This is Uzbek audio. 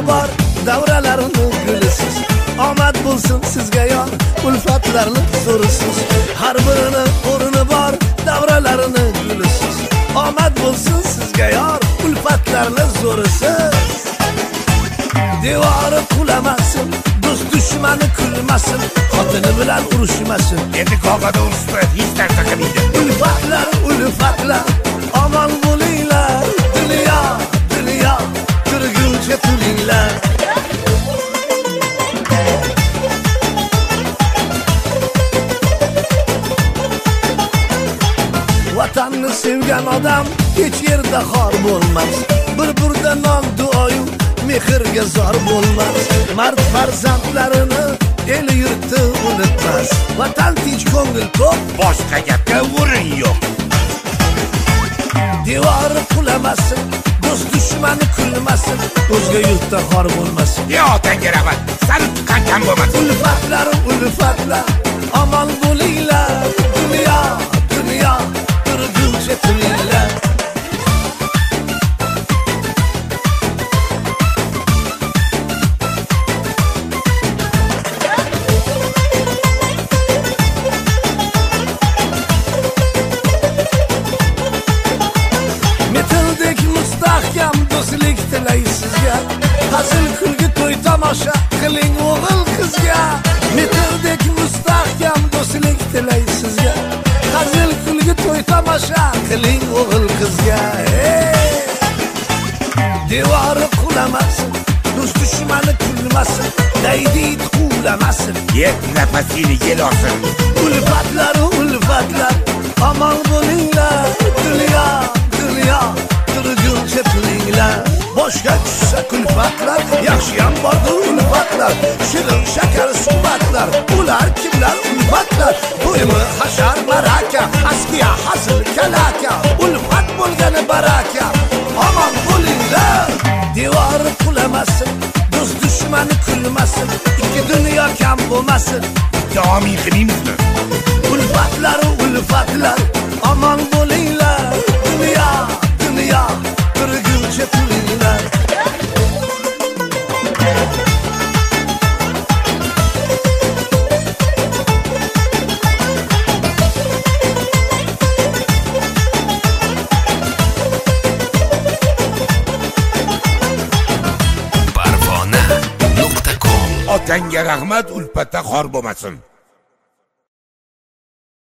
bor davralarini gulisiz. Omad bo'lsin sizga yor, ulfatlarni zo'risiz. Har birini o'rni bor davralarini gulisiz. Omad bo'lsin sizga yor, ulfatlarni zo'risiz. Devori qulamasin, do'st dushmani kulmasin, xotini bilan urushmasin. Endi qog'oda urushda hech narsa qilmaydi. Ulfatlar, omon bo'linglar. Dunyo, turguncha turinglar. Vatanni sevgan odam hech yerda xor bo'lmas. Bir burda non duoyu mehrga zor bo'lmas. Mard farzandlarini el yurti unutmas. Vatan tinch, ko'ngil to'q, Boshqa gapga o'rin yo'q. devori qulamasin, do'st dushmani kulmasin, o'zga yurtda xor bo'lmasin. Yo, otangga rahmat. Sani tuqqan kam bo'lmasin. Ulfatlar, omon bo'linglar. Dunyo, turguncha turinglar. Metildek mustahkam do'stlik tilay sizga. Hazil kulgi to'y tomosha qiling o'g'il qizga. Metildek mustahkam do'stlik tilay sizga. Hazil kulgi to'y tomosha qiling o'g'il qizga. Devori qulamasin, do'st dushmani kulmasin, daydid quvlamasin. Yet nafasini yel olsin. Ulfatlar, omon bo'linglar. Dunyo, turguncha turinglar. Boshga tushsa kulfatlar, yaxshiyam bordir ulfatlar. Shirin shakar suhbatlar, ular kimlar ulfatlar? To'ymi hashar maraka, askiya hazil kalaka. Ulfat bo'lgani baraka, omon bo'linglar. Devori qulamasin, do'st dushmani kulmasin, ikki dunyo kam bo'lmasin. Davomiy qilamizmi? Ulfatlar, omon bo'linglar. Dunyo, turguncha turinglar. Parvona.com Otangga rahmat, ulfatda xor bo'lmasin.